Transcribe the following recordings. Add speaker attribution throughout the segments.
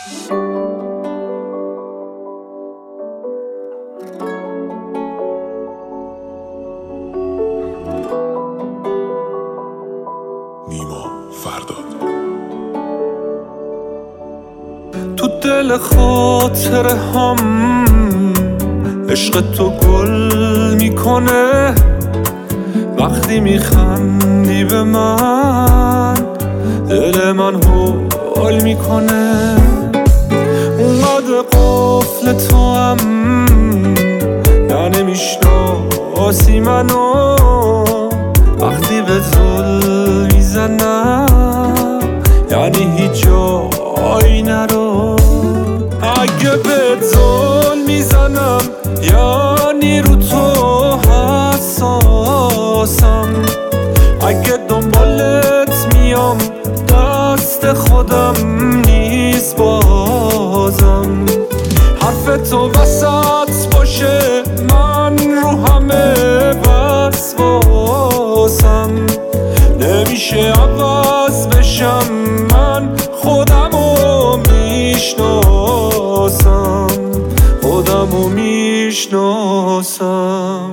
Speaker 1: نیما فرداد.
Speaker 2: تو دل خاطره هم عشق تو گل میکنه، وقتی میخندی به من دل من حال میکنه. اونقدر قفل تو هم نمیشناسی منو، وقتی به زل میزنم یعنی هیچ جایی نرو. اگه به زل میزنم یعنی رو تو حساسم، اگه دنبالت میام دست خودم نیست بازم. حرف تو وسط باشه من رو همه وسواسم، نمیشه عوض بشم من خودمو میشناسم، خودمو میشناسم.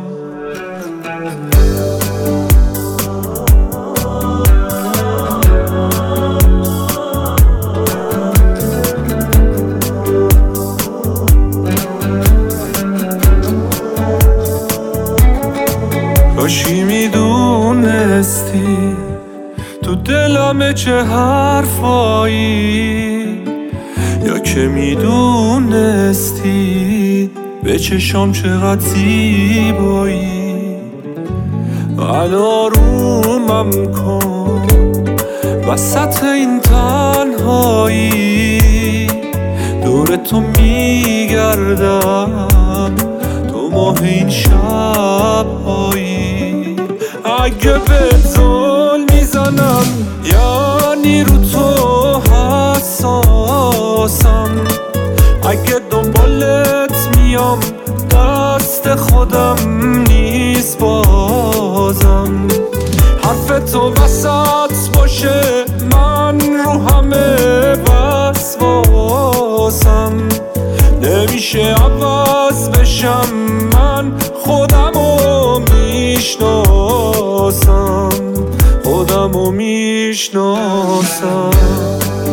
Speaker 2: کاشی میدونستی تو دلمه چه حرفایی، یا که میدونستی به چشام چقدر زیبایی. آرومم کن وسط این تنهایی، دور تو میگردم تو ماه این شبهایی. اگه به زل میزنم یعنی رو تو حساسم، اگه دنبالت میام دست خودم نیست بازم. حرف تو وسط باشه من رو همه وسواسم، نمیشه عوض بشم من خودمو میشناسم، خودمو میشناسم.